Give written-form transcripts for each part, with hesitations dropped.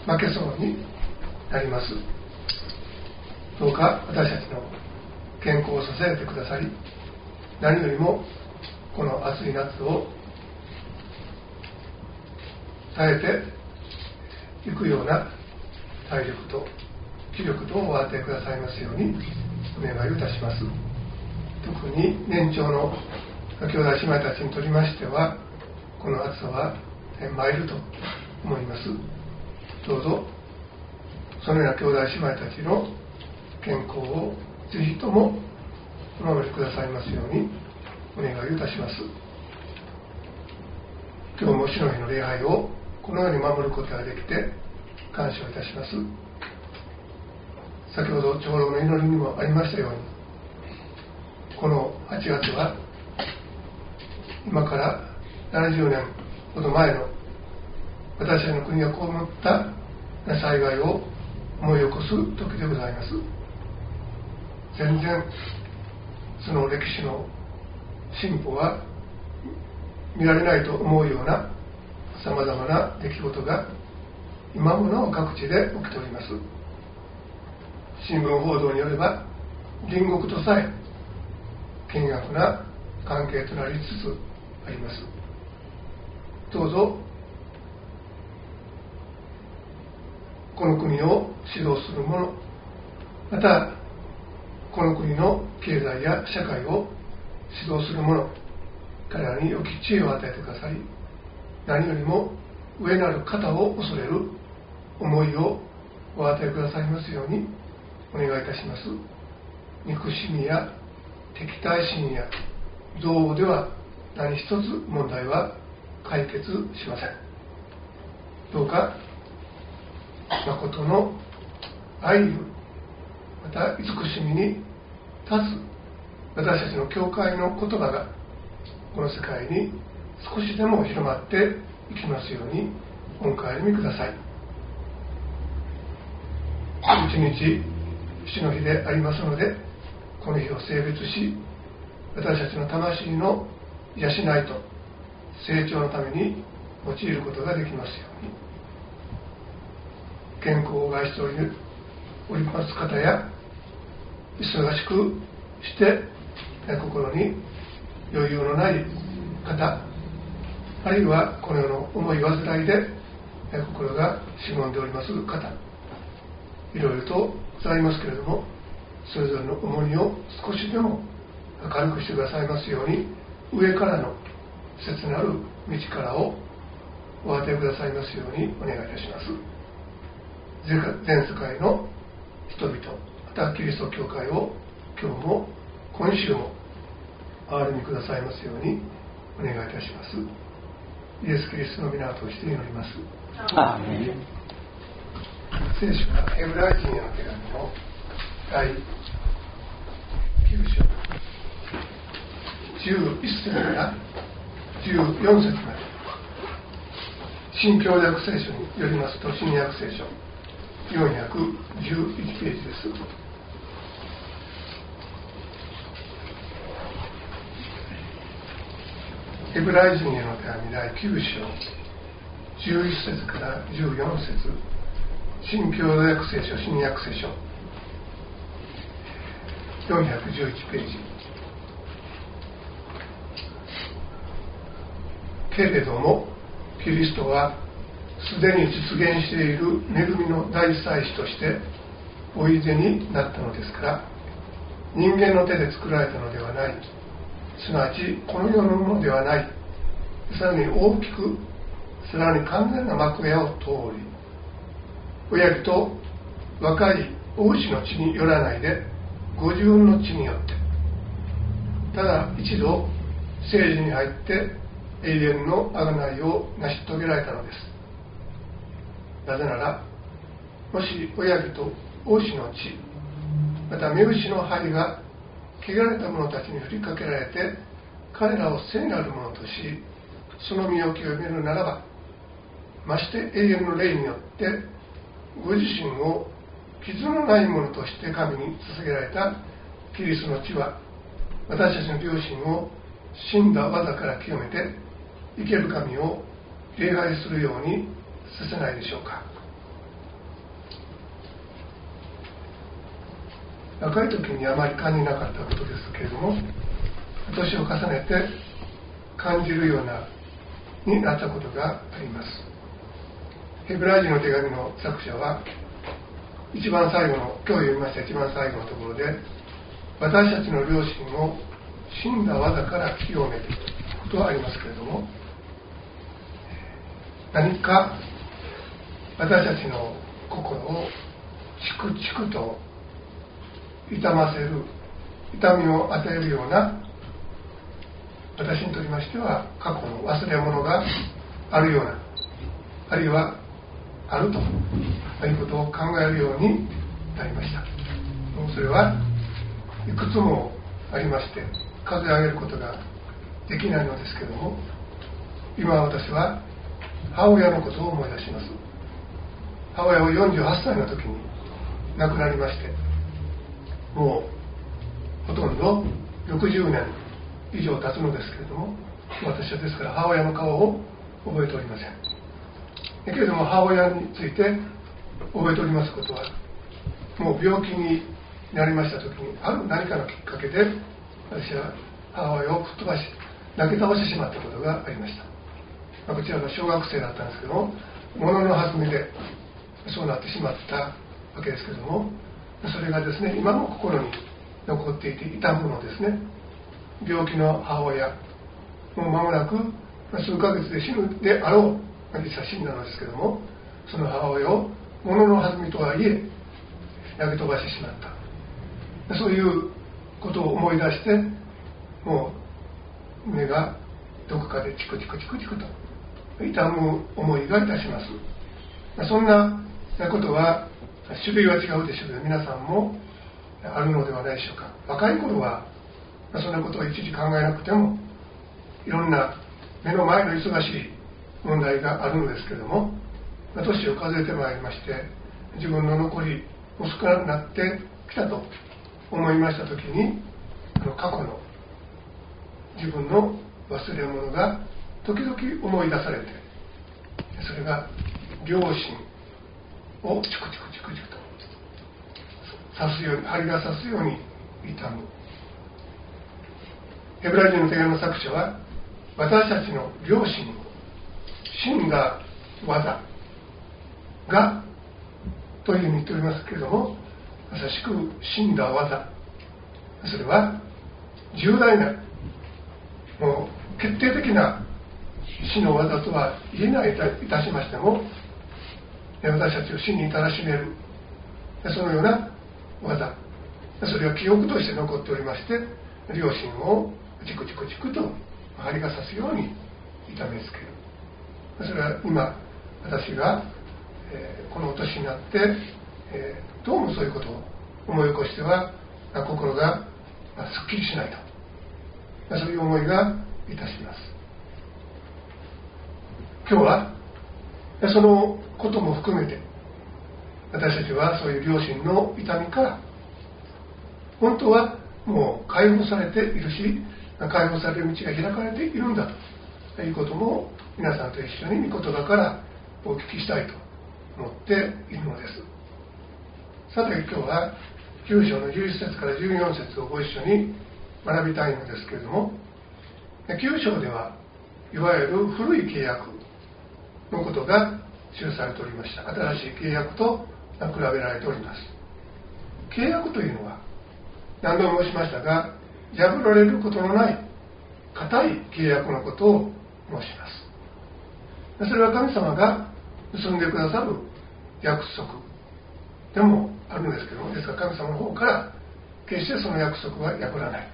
負けそうになります。どうか私たちの健康を支えてくださり、何よりもこの暑い夏を耐えていくような体力と気力とお与えくださいますようにお願いいたします。特に年長の兄弟姉妹たちにとりましては、この暑さは参ると思います。どうぞそのような兄弟姉妹たちの健康をぜひともお守りくださいますようにお願いいたします。今日も主の日の礼拝をこのように守ることができて感謝をいたします。先ほど長老の祈りにもありましたように、この8月は今から70年ほど前の私たちの国が被った災害を思い起こす時でございます。全然その歴史の進歩は見られないと思うようなさまざまな出来事が今もなお各地で起きております。新聞報道によれば隣国とさえ険悪な関係となりつつあります。どうぞこの国を指導する者、またこの国の経済や社会を指導する者、彼らに良き知恵を与えてくださり、何よりも上なる方を恐れる思いをお与えくださいますようにお願いいたします。憎しみや敵対心や憎悪では何一つ問題は解決しません。どうか誠の愛ゆる、また慈しみに立つ私たちの教会の言葉がこの世界に少しでも広まっていきますようにお迎えみください。一日主の日でありますので、この日を聖別し、私たちの魂の養いと成長のために用いることができますように。健康を害しております方や、忙しくして心に余裕のない方、あるいはこの世の重い患いで心がしぼんでおります方、いろいろとございますけれども、それぞれの重荷を少しでも軽くしてくださいますように、上からの切なる道からをお与えくださいますようにお願いいたします。全世界の人々、またキリスト教会を今日も今週も憐れみくださいますようにお願いいたします。イエス・キリストの皆を通して祈ります。 アーメン。 聖書はヘブライ人への手紙の第9章11節から14節まで、新共約聖書によりますと、新約聖書411ページです。ヘブライ人への手紙第9章11節から14節、新共約聖書、新約聖書411ページ。けれどもキリストはすでに実現している恵みの大祭司としておいでになったのですから、人間の手で作られたのではない、すなわちこの世のものではない、さらに大きく、さらに完全な幕屋を通り、親木と若い王子の血によらないでご自分の血によって、ただ一度聖事に入って永遠の贖いを成し遂げられたのです。なぜなら、もし親木と王子の血、また目牛の針が汚れた者たちに振りかけられて彼らを聖なるものとし、その身を清めるならば、まして永遠の霊によってご自身を傷のないものとして神に捧げられたキリストの血は、私たちの良心を死んだ技から清めて生ける神を礼拝するようにさせないでしょうか。 若い時にあまり感じなかったことですけれども、年を重ねて感じるようになったことがあります。ヘブライ人の手紙の作者は一番最後の、今日読みました一番最後のところで、私たちの良心を死んだ技から清めることはありますけれども、何か私たちの心をチクチクと痛ませる、痛みを与えるような、私にとりましては過去の忘れ物があるような、あるいはあるということを考えるようになりました。それはいくつもありまして、数え上げることができないのですけども、今私は母親のことを思い出します。母親は48歳の時に亡くなりまして、もうほとんど60年以上経つのですけれども、私はですから母親の顔を覚えておりません。だけれども母親について覚えておりますことは、もう病気になりました時にある何かのきっかけで、私は母親を吹っ飛ばし投げ倒してしまったことがありました。こちらが小学生だったんですけども、物の弾みでそうなってしまったわけですけども、それがですね、今も心に残っていて痛むのですね。病気の母親、もう間もなく数ヶ月で死ぬであろう、実際死んだのですけども、その母親を物の弾みとはいえ投げ飛ばしてしまった。そういうことを思い出して、もう胸がどこかでチクチクチクチクと痛む思いがいたします。そんなことは種類は違うでしょうけど、皆さんもあるのではないでしょうか。若い頃はそんなことをいちいち考えなくても、いろんな目の前の忙しい問題があるのですけれども、年を数えてまいりまして、自分の残りも少なくなってきたと思いましたときに、過去の自分の忘れ物が時々思い出されて、それが良心をチクチクチクチクと刺すように、針が刺すように痛む。ヘブライ人の手紙の作者は、私たちの良心を死んだ技がというふうに言っておりますけれども、まさしく死んだ技、それは重大な、もう決定的な死の技とは言えないいたしましても、私たちを死に至らしめるそのような技、それは記憶として残っておりまして、良心をチクチクチクと針が刺すように痛めつける。それは今私が、この年になって、どうもそういうことを思い起こしては心がすっきりしないと、そういう思いがいたします。今日はそのことも含めて、私たちはそういう良心の痛みから本当はもう解放されているし、解放される道が開かれているんだということも、皆さんと一緒に御言葉からお聞きしたいと思っているのです。さて今日は9章の11節から14節をご一緒に学びたいのですけれども、9章ではいわゆる古い契約のことが記されておりました。新しい契約と比べられております。契約というのは何度も申しましたが、破られることのない固い契約のことを申します。それは神様が結んでくださる約束でもあるんですけども、ですから神様の方から決してその約束は破らない。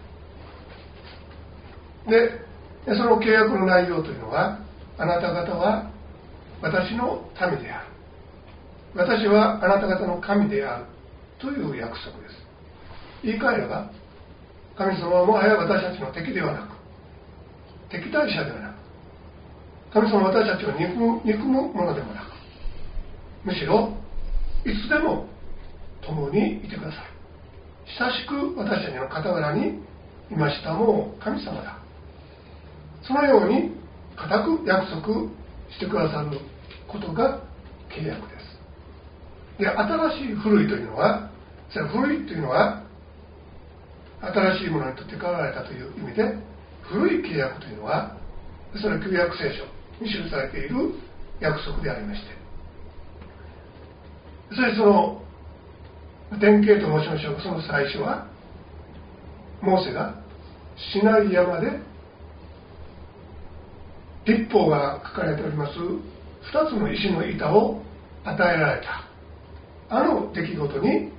で、その契約の内容というのは、あなた方は私の民である、私はあなた方の神であるという約束です。言い換えれば、神様はもはや私たちの敵ではなく、敵対者ではなく、神様は私たちを憎むものでもなく、むしろいつでも共にいてください。親しく私たちの傍らにいましたもう神様だ。そのように固く約束してくださることが契約です。で、新しい古いというのは、それは古いというのは新しいものにとって変わられたという意味で、古い契約というのはそれは旧約聖書に記されている約束でありまして、それその典型と申しましょうか。その最初はモーセがシナイ山で律法が書かれております2つの石の板を与えられたあの出来事に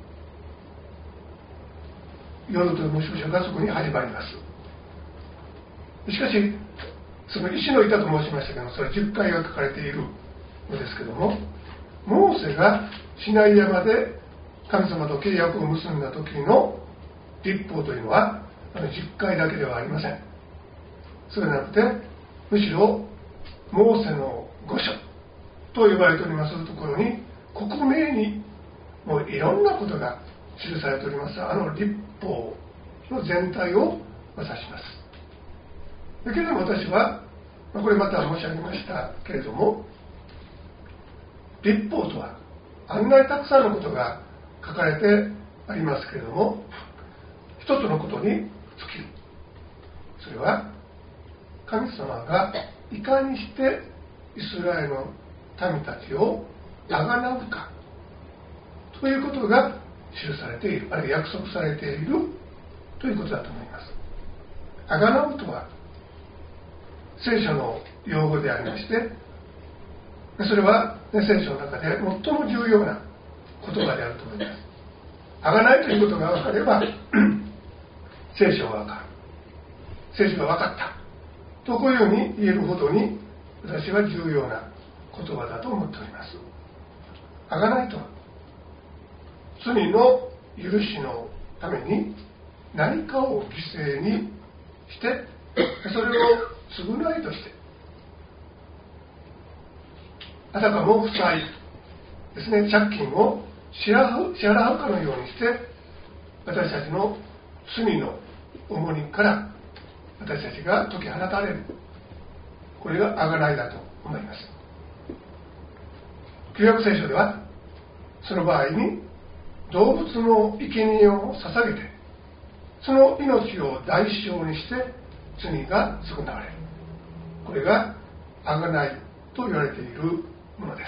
よると申しましょうか。そこに始まります。しかしその石の板と申しましたけど、それは10回が書かれているのですけども、モーセがシナイ山で神様と契約を結んだ時の律法というのは10回だけではありません。そうでなくて、むしろモーセの御書と呼ばれておりますところに克明にもういろんなことが記されておりますあの律法の全体を指します。だけれども私はこれまた申し上げましたけれども、律法とは案外たくさんのことが書かれてありますけれども、一つのことに尽きる。それは神様がいかにしてイスラエルの民たちをあがなうかということが記されている、あるいは約束されているということだと思います。あがなうとは聖書の用語でありまして、それは聖書の中で最も重要な言葉であると思います。あがないということが分かれば聖書が分かる、聖書が分かったとこういうように言えるほどに私は重要な言葉だと思っております。あがないとは罪の許しのために何かを犠牲にしてそれを償いとしてあたかも負債ですね、借金を支払うかのようにして私たちの罪の重荷から私たちが解き放たれる、これが贖いだと思います。旧約聖書ではその場合に動物の生贄を捧げてその命を代償にして罪が償われる、これが贖いと言われているものです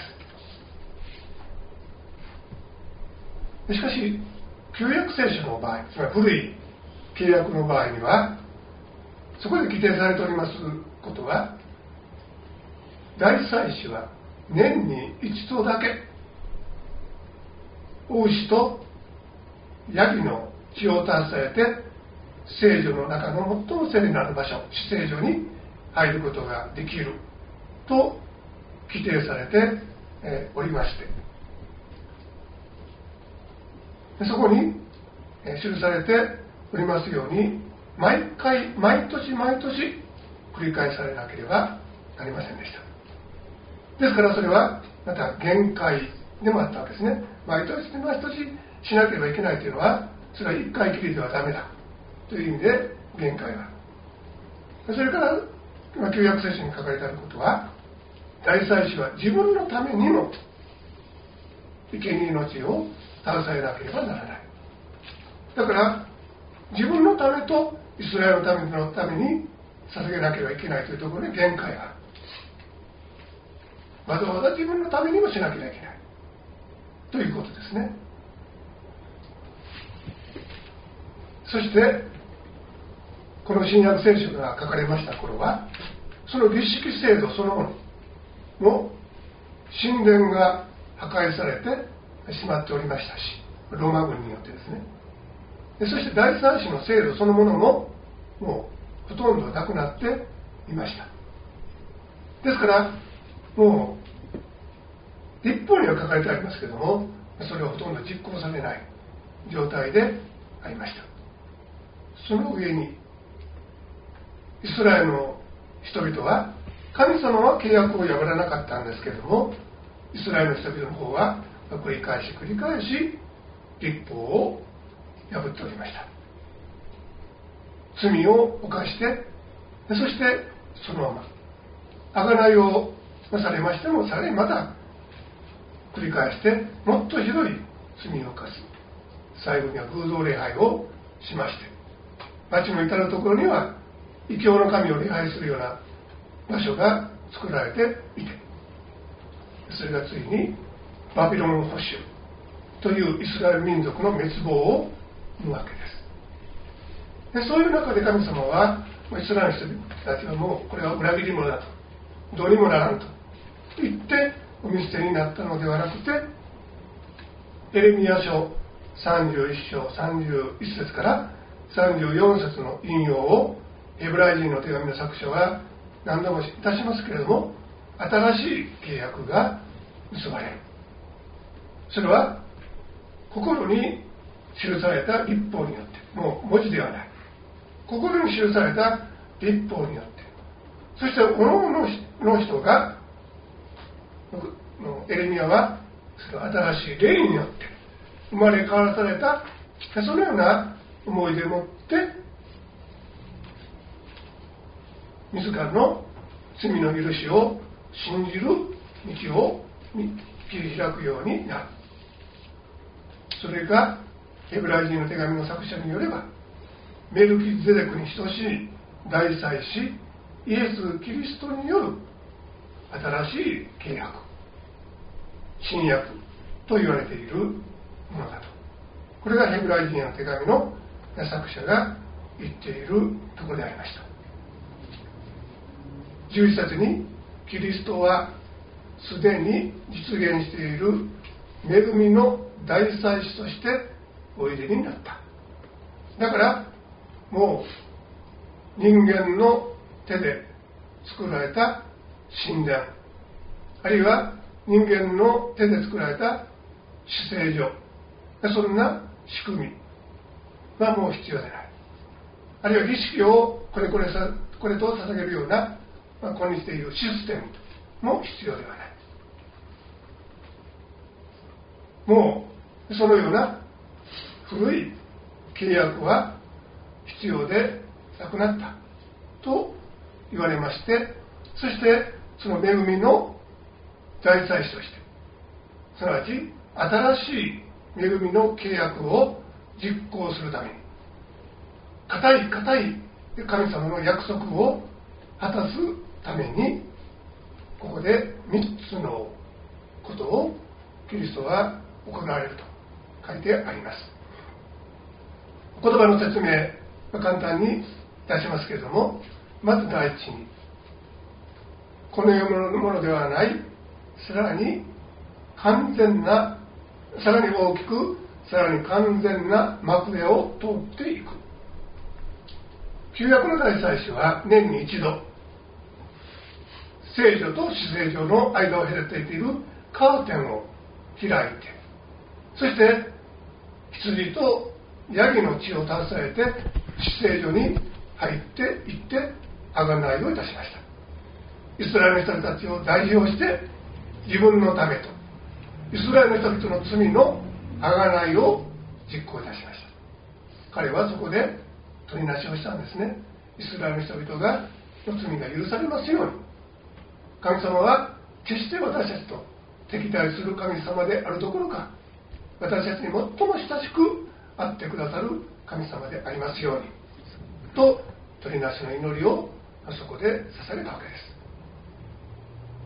。しかし旧約聖書の場合、つまり古い契約の場合にはそこで規定されておりますことは、大祭司は年に一度だけ大牛とヤギの血を携えて聖所の中の最も聖なる場所、至聖所に入ることができると規定されておりまして、そこに記されておりますように毎年繰り返されなければなりませんでした。ですからそれはまた限界でもあったわけですね。毎年しなければいけないというのは、それは一回きりではダメだという意味で限界がある。それから旧約聖書に書かれてあることは、大祭司は自分のためにも生贄の命を携えなければならない。だから自分のためとイスラエルのために捧げなければいけないというところに限界がある。わざわざ自分のためにもしなければいけないということですね。そしてこの新約聖書が書かれました頃は、その儀式制度そのものの神殿が破壊されてしまっておりましたし、ローマ軍によってですね。そして大祭司の制度そのものももうほとんどなくなっていました。ですからもう立法には書かれてありますけれども、それはほとんど実行されない状態でありました。その上にイスラエルの人々は、神様は契約を破らなかったんですけれども、イスラエルの人々の方は繰り返し律法を破っておりました。罪を犯して、そしてそのまま贖いをされましても、さらにまた繰り返してもっとひどい罪を犯す。最後には偶像礼拝をしまして、 町の至るところには異教の神を礼拝するような場所が作られていて、それがついにバビロン捕囚というイスラエル民族の滅亡を生むわけです。でそういう中で神様はイスラエルの人たちはもうこれは裏切り者だと、どうにもならんと言ってお見捨てになったのではなくて、エレミヤ書31章31節から34節の引用をヘブライ人の手紙の作者は何度もいたしますけれども、新しい契約が結ばれる。それは心に記された律法によって、もう文字ではない、心に記された律法によって、そして各々の人が、エレミヤはその新しい霊によって生まれ変わらされた、そのような思いでもって自らの罪の許しを信じる道を切り開くようになる。それがヘブライ人の手紙の作者によれば、メルキゼデクに等しい大祭司イエス・キリストによる新しい契約、新約と言われているものだと。これがヘブライ人への手紙の作者が言っているところでありました。11節に、キリストはすでに実現している恵みの大祭司としておいでになった。だからもう人間の手で作られた神殿、あるいは人間の手で作られた至聖所、そんな仕組みはもう必要でない。あるいは儀式をこれと捧げるような、今日でいうシステムも必要ではない。もうそのような古い契約は必要でなくなったと言われまして、そしてその恵みの大祭司として、すなわち新しい恵みの契約を実行するために、固い神様の約束を果たすために、ここで3つのことをキリストは行われると書いてあります。言葉の説明は簡単に出しますけれども、まず第一に、この世のものではない、さらに完全な、さらに大きく、さらに完全な幕屋を通っていく。旧約の大祭司は年に一度、聖女と至聖女の間を隔てているカーテンを開いて、そして羊とヤギの血を携えて至聖女に入っていって贖いをいたしました。イスラエルの人たちを代表して自分のためとイスラエルの人々の罪の贖いを実行いたしました。彼はそこで取りなしをしたんですね。イスラエルの人々がの罪が許されますように。神様は決して私たちと敵対する神様であるどころか、私たちに最も親しく会ってくださる神様でありますようにと、取りなしの祈りをそこで捧げたわけです。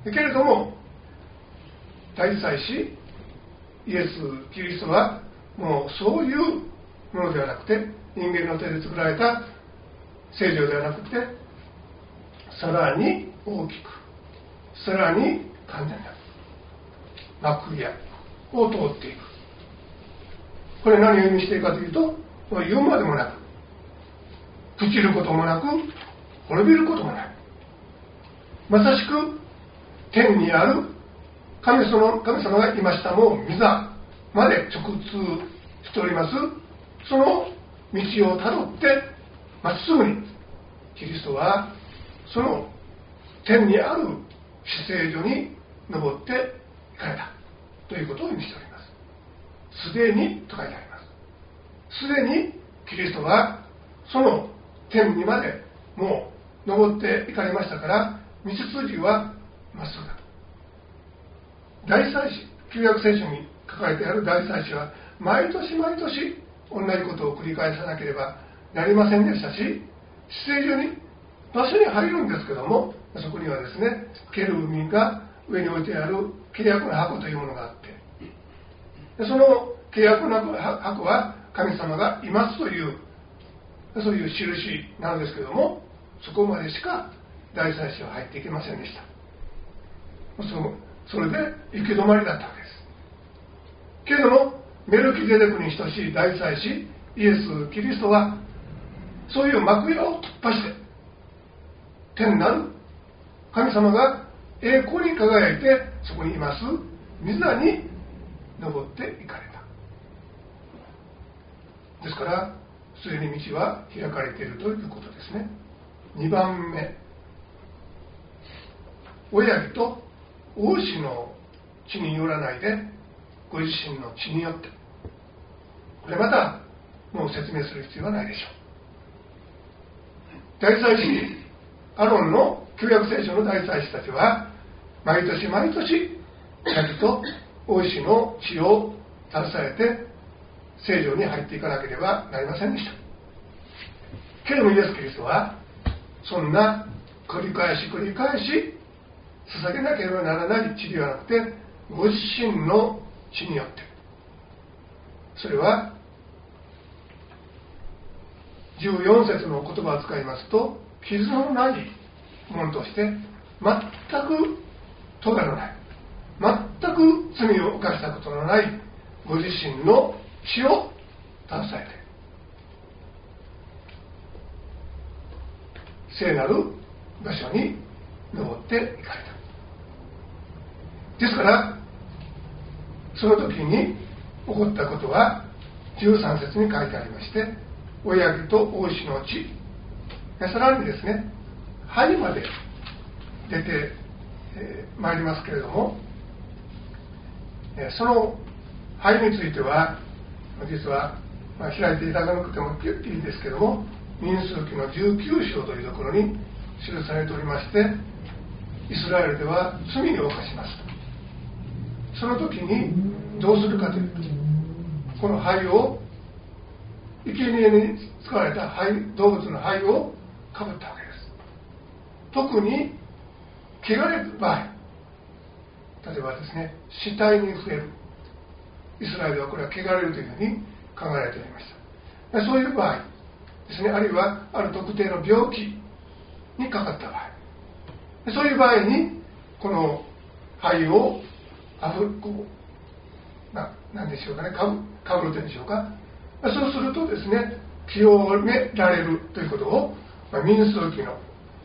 けれども大祭司イエス・キリストはもうそういうものではなくて、人間の手で作られた聖女ではなくて、さらに大きく、さらに完全な幕屋を通っていく。これ何を意味しているかというと、言うまでもなく、朽ちることもなく、滅びることもない、まさしく天にある神様がいましたもう御座まで直通しております。その道をたどってまっすぐにキリストはその天にある至聖所に登って行かれたということを意味しております。すでにと書いてあります。すでにキリストはその天にまでもう登って行かれましたから、道筋はまっすぐだと。大祭司、旧約聖書に書かれてある大祭司は毎年毎年同じことを繰り返さなければなりませんでしたし、至聖所に場所に入るんですけども、そこにはですね、ケルビンが上に置いてある契約の箱というものがあって、でその契約の箱は神様がいますという、そういう印なのですけども、そこまでしか大祭司は入っていけませんでした。それで行き止まりだったわけです。けれどもメルキゼデクに等しい大祭司イエス・キリストは、そういう幕屋を突破して、天なる神様が栄光に輝いてそこにいます御座に登っていかれた。ですからすでに道は開かれているということですね。2番目、親木と王子の血によらないでご自身の血によって、これまたもう説明する必要はないでしょう。大祭司アロンの旧約聖書の大祭司たちは毎年毎年親木と王子の血を携えて聖所に入っていかなければなりませんでした。けれどもイエス・キリストはそんな繰り返し捧げなければならない血ではなくて、ご自身の血によって、それは14節の言葉を使いますと、傷のないものとして全く咎のない、全く罪を犯したことのないご自身の血を携えて聖なる場所に登っていかれた。ですからその時に起こったことは13節に書いてありまして、親木と王子の血、さらにですね、灰まで出てまいりますけれども、その灰については実は、開いていただかなくてもいいですけども、民数記の19章というところに記されておりまして、イスラエルでは罪を犯します。その時にどうするかというと、この灰を、生贄に使われた動物の灰をかぶったわけです。特に汚れる場合、例えばですね、死体に触れる、イスラエルはこれは汚れるというふうに考えられておりました。そういう場合ですね、あるいはある特定の病気にかかった場合、そういう場合にこの灰を何でしょうかね、かぶるというんでしょうか。そうするとですね、清められるということを、民数記の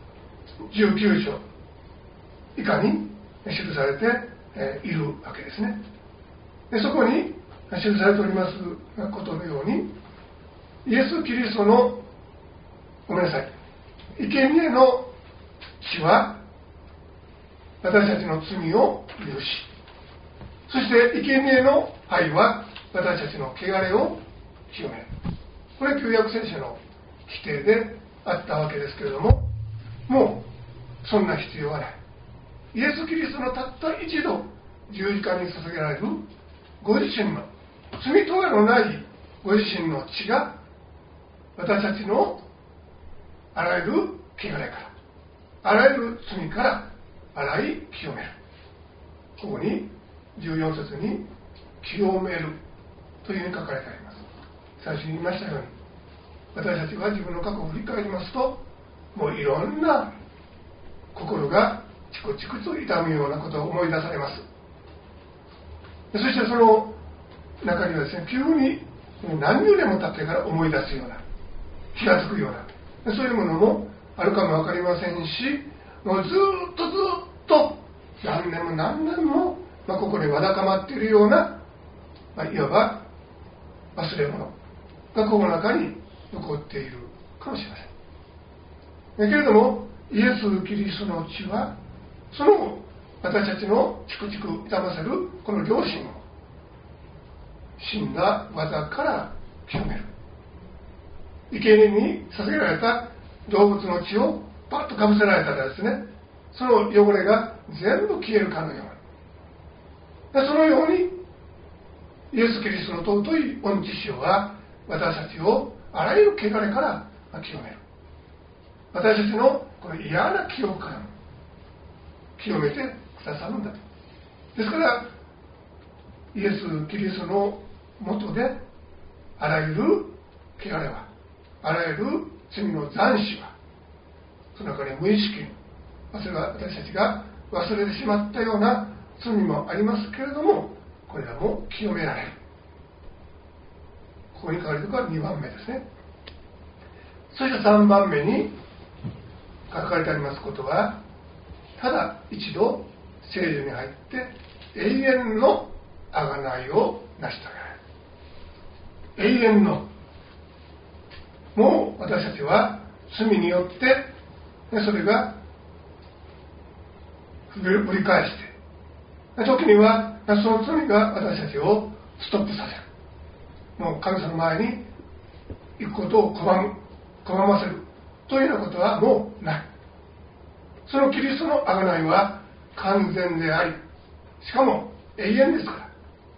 19章以下に記されているわけですね。でそこに記されておりますことのように、イエス・キリストの生贄の血は私たちの罪を許し、そして生贄の灰は私たちの汚れを清める。これは旧約聖書の規定であったわけですけれども、もうそんな必要はない。イエス・キリストのたった一度十字架に捧げられるご自身の罪咎のないご自身の血が私たちのあらゆる汚れから、あらゆる罪から洗い清める。ここに14節に清めるというふうに書かれてあります。最初に言いましたように、私たちが自分の過去を振り返りますと、もういろんな心がチクチクと痛むようなことを思い出されます。そしてその中にはですね、急に何十年も経ってから思い出すような、気がつくような、そういうものもあるかも分かりませんし、もうずっと何年も何年も、心にわだかまっているような、いわば忘れ物がこの中に残っているかもしれません。けれどもイエス・キリストの血はその私たちのチクチク痛ませるこの良心を死んだ技から清める。生贄に捧げられた動物の血をパッとかぶせられたらですね、その汚れが全部消えるかのように、そのようにイエス・キリストの尊い御血潮は私たちをあらゆる汚れから清める。私たちのこの嫌な記憶からも清めてくださるんだと。ですからイエス・キリストのもとであらゆる汚れは、あらゆる罪の残滓は、その中に無意識に、それは私たちが忘れてしまったような罪もありますけれども、これらも清められる。ここに書かれているのが2番目ですね。そして3番目に書かれてありますことは、ただ一度聖女に入って永遠の贖いを成し遂げられる。永遠の、もう私たちは罪によってそれがぶり返して、時にはその罪が私たちをストップさせる。もう神様の前に行くことを拒ませるというようなことはもうない。そのキリストの贖いは完全であり、しかも永遠ですから、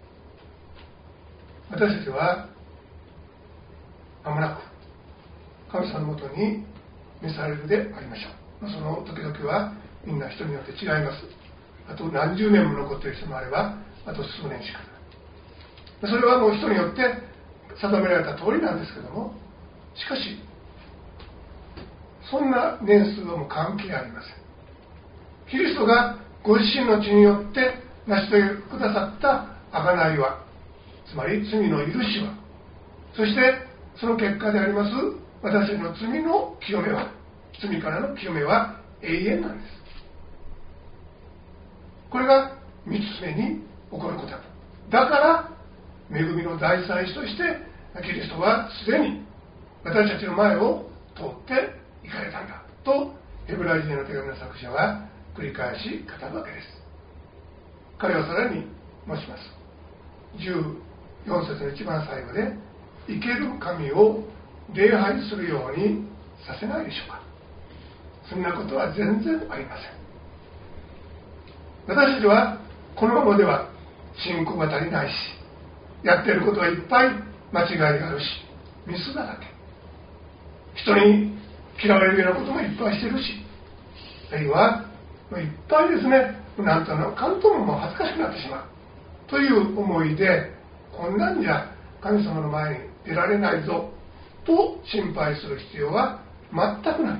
私たちは間もなく神様のもとに召されるでありましょう。その時々はみんな人によって違います。あと何十年も残っている人もあれば、あと数年しかない。それはもう人によって定められた通りなんですけども、しかしそんな年数はもう関係ありません。キリストがご自身の血によって成し遂げてくださった贖いは、つまり罪の許しは、そしてその結果であります私たちの罪の清めは、罪からの清めは永遠なんです。これが3つ目に起こることだと。だから恵みの大祭司としてキリストはすでに私たちの前を通って行かれたんだと、ヘブライ人への手紙の作者は繰り返し語るわけです。彼はさらに申します。14節の一番最後で、生ける神を礼拝するようにさせないでしょうか。そんなことは全然ありません。私たちはこのままでは信仰が足りないし、やっていることはいっぱい間違いがあるし、ミスだらけ、人に嫌われるようなこともいっぱいしてるし、あるいはいっぱいですね、なんとなく関東も恥ずかしくなってしまうという思いで、こんなんじゃ神様の前に出られないぞと心配する必要は全くない。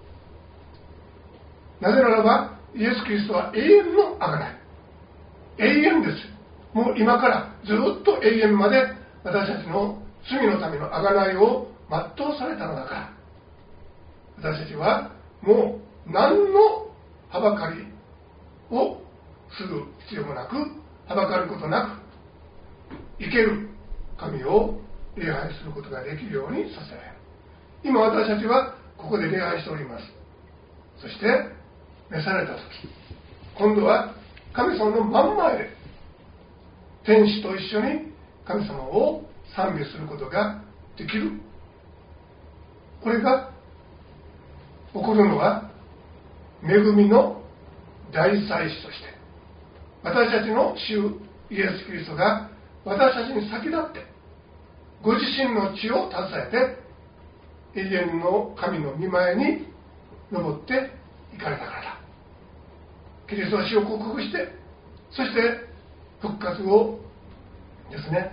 なぜならばイエス・キリストは永遠の贖い、永遠です。もう今からずっと永遠まで私たちの罪のための贖いを全うされたのだから、私たちはもう何のはばかりをする必要もなく、はばかることなく生ける神を礼拝することができるようにさせられる。今私たちはここで礼拝しております。そして召された時、今度は神様の真ん前で天使と一緒に神様を賛美することができる。これが起こるのは恵みの大祭司として、私たちの主イエス・キリストが私たちに先立ってご自身の血を携えて永遠の神の御前に登って行かれたからだ。キリストは死を克服して、そして復活をですね、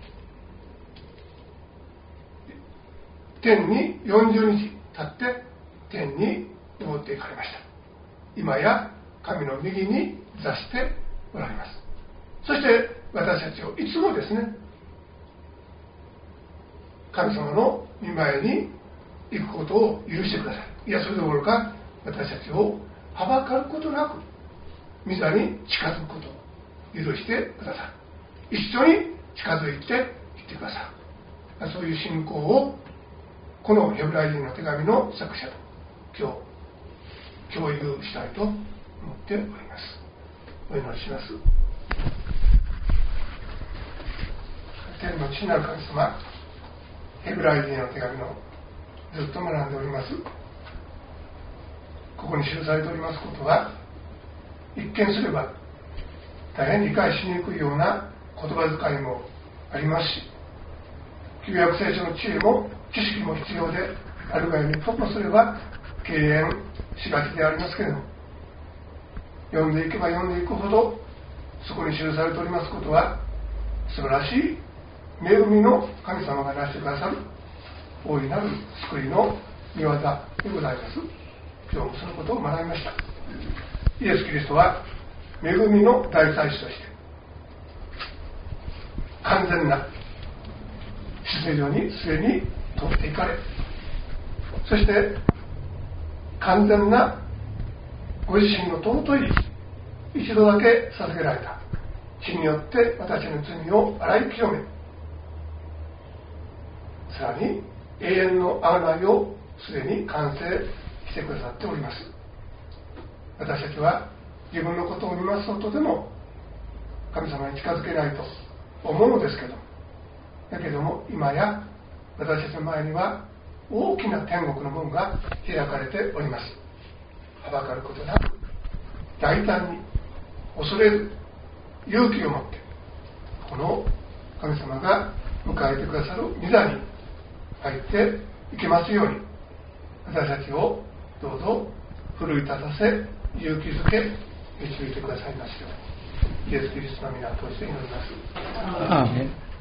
天に40日経って天に登っていかれました。今や神の右に座しておられます。そして私たちをいつもですね、神様の御前に行くことを許してください。いや、それどころか私たちをはばかることなく御座に近づくことを許してください。一緒に近づいていってください。そういう信仰をこのヘブライ人の手紙の作者と今日共有したいと思っております。お祈りします。天の父なる神様、ヘブライ人の手紙のずっと学んでおります。ここに記されておりますことは、一見すれば大変理解しにくいような言葉遣いもありますし、旧約聖書の知恵も知識も必要であるがゆえに、ともすれば敬遠しがちでありますけれども、読んでいけば読んでいくほどそこに記されておりますことは、素晴らしい恵みの神様がなしてくださる大いなる救いの御業でございます。今日もそのことを学びました。イエス・キリストは恵みの大祭司として完全な秩序にすでに通っていかれ、そして完全なご自身の尊い一度だけ授けられた血によって私の罪を洗い清め、さらに永遠の贖いをすでに完成してくださっております。私たちは自分のことを見ますと、とても神様に近づけないと思うのですけど、だけども今や私たちの前には大きな天国の門が開かれております。はばかることなく大胆に恐れず勇気を持って、この神様が迎えてくださる御座に入っていけますように、私たちをどうぞ奮い立たせ勇気づけ導いてくださいますように、イエス・キリストの皆を通して祈ります。 アーメン。